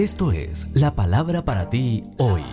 Esto es la palabra para ti hoy.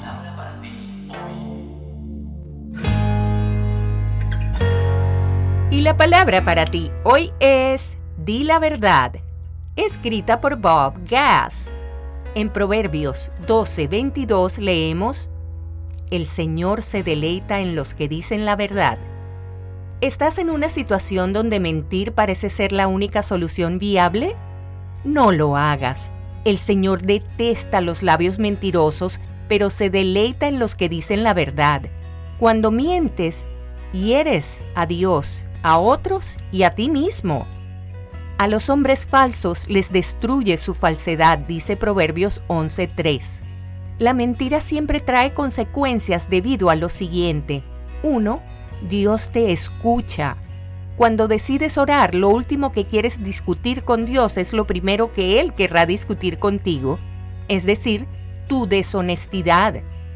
Y la palabra para ti hoy es Di la verdad, escrita por Bob Gass. En Proverbios 12:22 leemos: El Señor se deleita en los que dicen la verdad. ¿Estás en una situación donde mentir parece ser la única solución viable? No lo hagas. El Señor detesta los labios mentirosos, pero se deleita en los que dicen la verdad. Cuando mientes, hieres a Dios, a otros y a ti mismo. A los hombres falsos les destruye su falsedad, dice Proverbios 11:3. La mentira siempre trae consecuencias debido a lo siguiente. 1. Dios te escucha. Cuando decides orar, lo último que quieres discutir con Dios es lo primero que Él querrá discutir contigo, es decir, tu deshonestidad.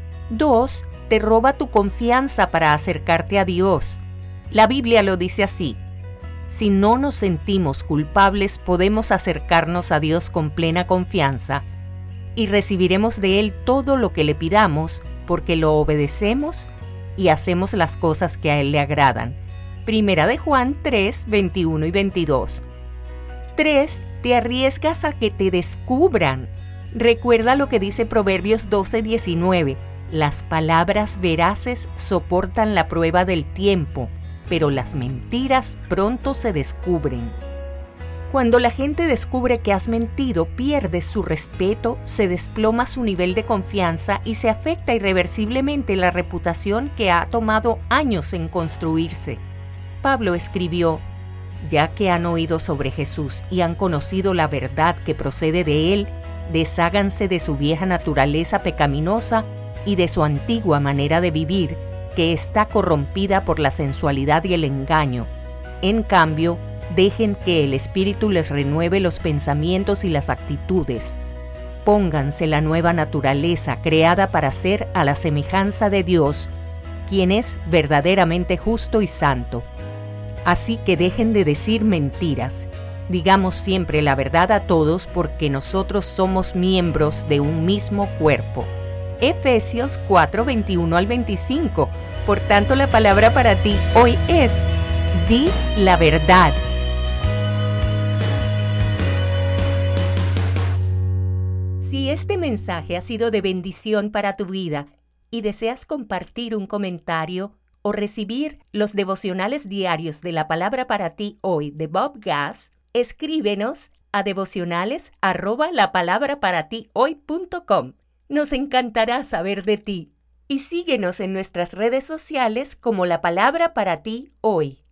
2. Te roba tu confianza para acercarte a Dios. La Biblia lo dice así: si no nos sentimos culpables, podemos acercarnos a Dios con plena confianza y recibiremos de Él todo lo que le pidamos porque lo obedecemos y hacemos las cosas que a Él le agradan. Primera de Juan 3, 21 y 22. 3. Te arriesgas a que te descubran. Recuerda lo que dice Proverbios 12, 19. Las palabras veraces soportan la prueba del tiempo, pero las mentiras pronto se descubren. Cuando la gente descubre que has mentido, pierdes su respeto, se desploma su nivel de confianza y se afecta irreversiblemente la reputación que ha tomado años en construirse. Pablo escribió: ya que han oído sobre Jesús y han conocido la verdad que procede de Él, desháganse de su vieja naturaleza pecaminosa y de su antigua manera de vivir, que está corrompida por la sensualidad y el engaño. En cambio, dejen que el Espíritu les renueve los pensamientos y las actitudes. Pónganse la nueva naturaleza creada para ser a la semejanza de Dios, quien es verdaderamente justo y santo. Así que dejen de decir mentiras. Digamos siempre la verdad a todos, porque nosotros somos miembros de un mismo cuerpo. Efesios 4, 21 al 25. Por tanto, la palabra para ti hoy es: di la verdad. Si este mensaje ha sido de bendición para tu vida y deseas compartir un comentario o recibir los devocionales diarios de la palabra para ti hoy de Bob Gass, escríbenos a devocionales@lapalabraparatihoy.com. Nos encantará saber de ti y síguenos en nuestras redes sociales como La Palabra para ti hoy.